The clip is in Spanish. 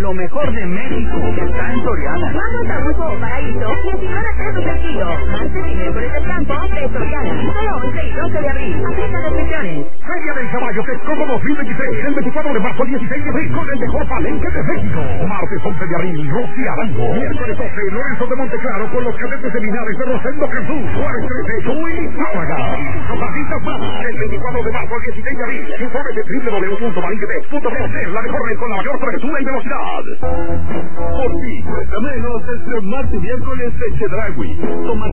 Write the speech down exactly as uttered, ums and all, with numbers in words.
Lo mejor de México está en Soriana. Mango Tabuco o Paraíso, diecinueve pesos el kilo. Martes y miércoles del campo de Soriana. Solo once y doce de abril. Aplica restricciones. Feria del Caballo Texcoco dos mil veintiséis, el veinticuatro de marzo al dieciséis de abril, con el mejor palenque de México. Martes once de abril, Rosy Arango. Miércoles doce, Lorenzo de Monteclaro con los cadetes de Linares de Rosendo Cantú. Juárez trece, Chuy Zábaga. Noticias más, el veinticuatro de marzo al dieciséis de abril. Informe de doble u doble u doble u punto malinquetex punto com. La mejor red con la mayor cobertura y velocidad. Por ti, cuesta menos este martes y miércoles de Chedraui. Toma